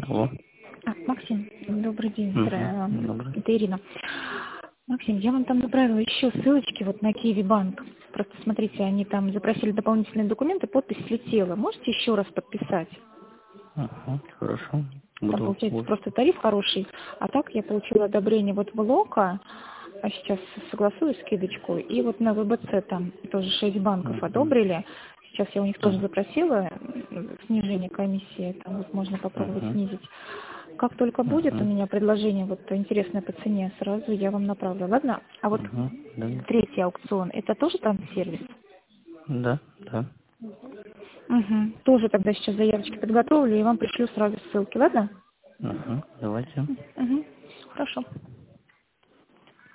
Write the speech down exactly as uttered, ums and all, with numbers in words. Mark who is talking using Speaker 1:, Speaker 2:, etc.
Speaker 1: Алло.
Speaker 2: А, Максим, добрый день, здра-
Speaker 1: Угу. Добрый.
Speaker 2: это Ирина. Максим, я вам там направила еще ссылочки вот на Киви Банк. Просто смотрите, они там запросили дополнительные документы, подпись слетела. Можете еще раз подписать?
Speaker 1: Угу. Хорошо.
Speaker 2: Там
Speaker 1: Буду.
Speaker 2: получается
Speaker 1: буду.
Speaker 2: просто тариф хороший. А так я получила одобрение вот в Лока, а сейчас согласую скидочку. И вот на ВБЦ там тоже шесть банков
Speaker 1: Угу.
Speaker 2: одобрили. Сейчас я у них тоже
Speaker 1: Угу.
Speaker 2: запросила м, снижение комиссии, там вот можно попробовать
Speaker 1: Угу.
Speaker 2: снизить. Как только будет у
Speaker 1: Угу.
Speaker 2: меня предложение вот интересное по цене, сразу я вам направлю. Ладно? А вот
Speaker 1: Угу. Да.
Speaker 2: третий аукцион, это тоже там сервис?
Speaker 1: Да. Да.
Speaker 2: Угу. Тоже тогда сейчас заявочки подготовлю и вам пришлю сразу ссылки, ладно?
Speaker 1: Угу. Давайте.
Speaker 2: Угу. Хорошо.